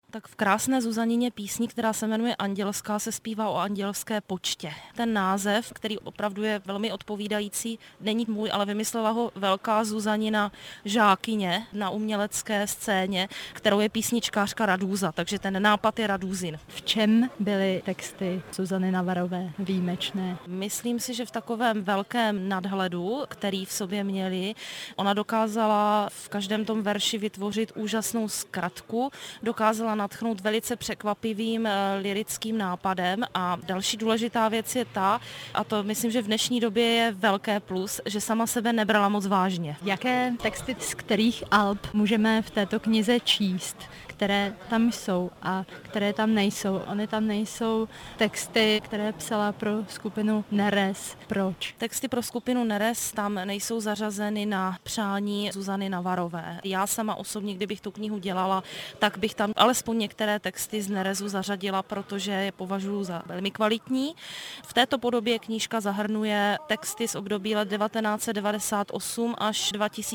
Tak v krásné Zuzanině písni, která se jmenuje Andělská, se zpívá o andělské počtě. Ten název, který opravdu je velmi odpovídající, není můj, ale vymyslela ho velká Zuzanina žákyně na umělecké scéně, kterou je písničkářka Radúza, takže ten nápad je Radúzin. V čem byly texty Zuzany Navarové výjimečné? Myslím si, že v takovém velkém nadhledu, který v sobě měli, ona dokázala v každém tom verši vytvořit úžasnou zkratku, dokázala nadchnout velice překvapivým lyrickým nápadem a další důležitá věc je ta, a to myslím, že v dnešní době je velké plus, že sama sebe nebrala moc vážně. Jaké texty z kterých alb můžeme v této knize číst, které tam jsou a které tam nejsou? Ony tam nejsou texty, které psala pro skupinu Neres. Proč? Texty pro skupinu Neres tam nejsou zařazeny na přání Zuzany Navarové. Já sama osobně, kdybych tu knihu dělala, tak bych tam alespoň některé texty z Nerezu zařadila, protože je považuji za velmi kvalitní. V této podobě knížka zahrnuje texty z období let 1998 až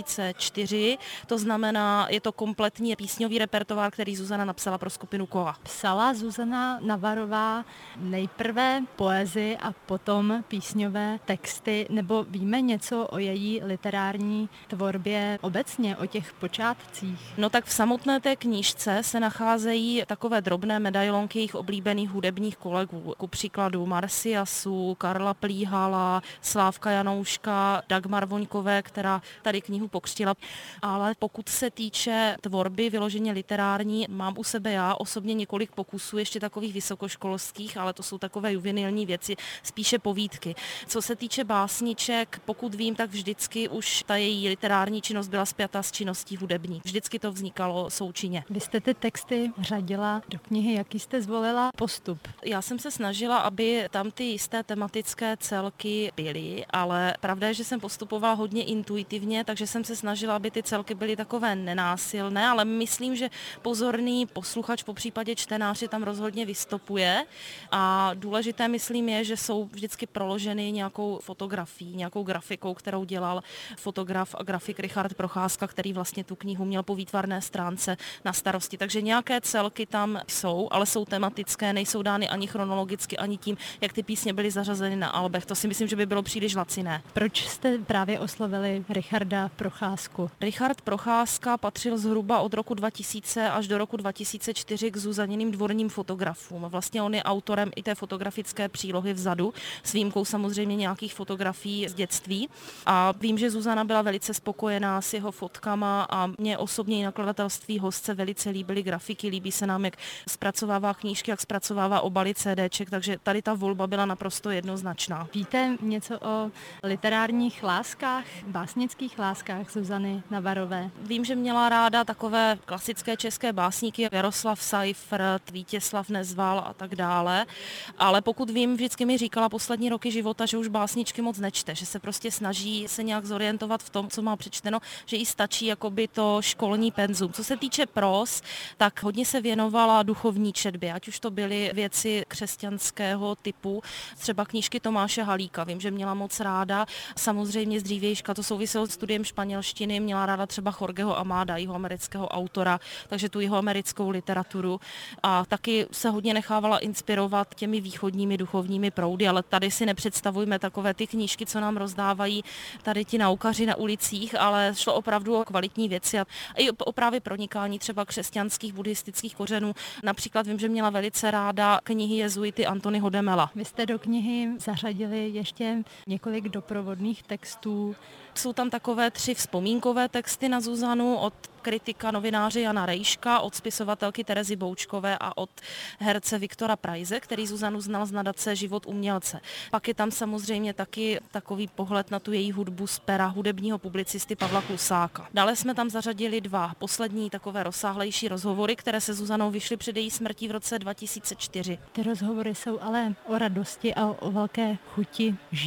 2004, to znamená, je to kompletní písňový repertoár, který Zuzana napsala pro skupinu Kola. Psala Zuzana Navarová nejprve poezii a potom písňové texty, nebo víme něco o její literární tvorbě obecně, o těch počátcích? No tak v samotné té knížce se nacházejí takové drobné medailonky jejich oblíbených hudebních kolegů. Ku příkladu Marciasu, Karla Plíhala, Slávka Janouška, Dagmar Voňkové, která tady knihu pokřtila. Ale pokud se týče tvorby vyloženě literární, mám u sebe já osobně několik pokusů, ještě takových vysokoškolských, ale to jsou takové juvenilní věci, spíše povídky. Co se týče básniček, pokud vím, tak vždycky už ta její literární činnost byla spjata s činností hudební. Vždycky to vznikalo součinně. Vy jste ty texty řadila do knihy, jaký jste zvolila postup? Já jsem se snažila, aby tam ty jisté tematické celky byly, ale pravda je, že jsem postupovala hodně intuitivně, takže jsem se snažila, aby ty celky byly takové nenásilné, ale myslím, že pozorný posluchač, po případě čtenáři tam rozhodně vystopuje a důležité myslím je, že jsou vždycky proloženy nějakou fotografií, nějakou grafikou, kterou dělal fotograf a grafik Richard Procházka, který vlastně tu knihu měl po výtvarné stránce na starosti. Takže nějaké celky tam jsou, ale jsou tematické, nejsou dány ani chronologicky, ani tím, jak ty písně byly zařazeny na albech. To si myslím, že by bylo příliš laciné. Proč jste právě oslovili Richarda Procházku? Richard Procházka patřil zhruba od roku 2000 až do roku 2004 k Zuzaniným dvorním fotografům. Vlastně on je autorem i té fotografické přílohy vzadu, s výjimkou samozřejmě nějakých fotografií z dětství. A vím, že Zuzana byla velice spokojená s jeho fotkama a mě osobně i nakladatelství Hostce velice líbily grafiky, líbí se nám, jak zpracovává knížky, jak zpracovává obaly CDček, takže tady ta volba byla naprosto jednoznačná. Víte něco o literárních láskách, básnických láskách Zuzany Navarové? Vím, že měla ráda takové klasické české básníky, Jaroslav Seifert, Vítězslav Nezval a tak dále, ale pokud vím, vždycky mi říkala poslední roky života, že už básničky moc nečte, že se prostě snaží se nějak zorientovat v tom, co má přečteno, že jí stačí jakoby to školní penzum. Co se týče pros, tak hodně se věnovala duchovní četbě, ať už to byly věci křesťanského typu, třeba knížky Tomáše Halíka, vím, že měla moc ráda, samozřejmě z dřívějška to souviselo s studiem španělštiny, měla ráda třeba Jorgeho Amáda, jihoamerického autora, takže tu jihoamerickou literaturu a taky se hodně nechávala inspirovat těmi východními duchovními proudy, ale tady si nepředstavujme takové ty knížky, co nám rozdávají tady ti naukaři na ulicích, ale šlo opravdu o kvalitní věci a i o právě pronikání třeba křesťanských, buddhistických kořenů. Například vím, že měla velice ráda knihy jezuity Antonyho Demela. Vy jste do knihy zařadili ještě několik doprovodných textů. Jsou tam takové 3 vzpomínkové texty na Zuzanu od kritika novináře Jana Rejška, od spisovatelky Terezy Boučkové a od herce Viktora Prajze, který Zuzanu znal z nadace Život umělce. Pak je tam samozřejmě taky takový pohled na tu její hudbu z pera hudebního publicisty Pavla Klusáka. Dále jsme tam zařadili 2 poslední takové rozsáhlejší rozhovory, které se Zuzanou vyšly před její smrtí v roce 2004. Ty rozhovory jsou ale o radosti a o velké chuti žít.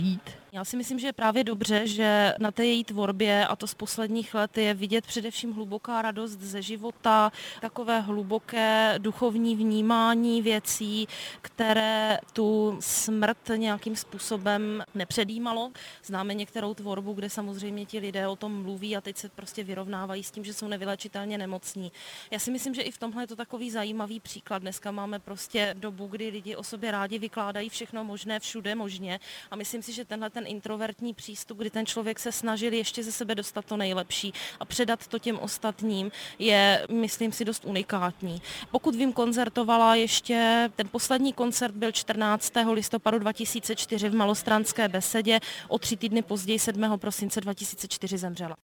Já si myslím, že je právě dobře, že na té její tvorbě, a to z posledních let, je vidět především hluboká radost ze života, takové hluboké duchovní vnímání věcí, které tu smrt nějakým způsobem nepředjímalo. Známe některou tvorbu, kde samozřejmě ti lidé o tom mluví a teď se prostě vyrovnávají s tím, že jsou nevylečitelně nemocní. Já si myslím, že i v tomhle je to takový zajímavý příklad. Dneska máme prostě dobu, kdy lidi o sobě rádi vykládají všechno možné, všude možně, a myslím si, že tenhle ten introvertní přístup, kdy ten člověk se snažil ještě ze sebe dostat to nejlepší a předat to těm ostatním, je, myslím si, dost unikátní. Pokud vím, koncertovala ještě, ten poslední koncert byl 14. listopadu 2004 v Malostranské besedě, o 3 týdny později 7. prosince 2004 zemřela.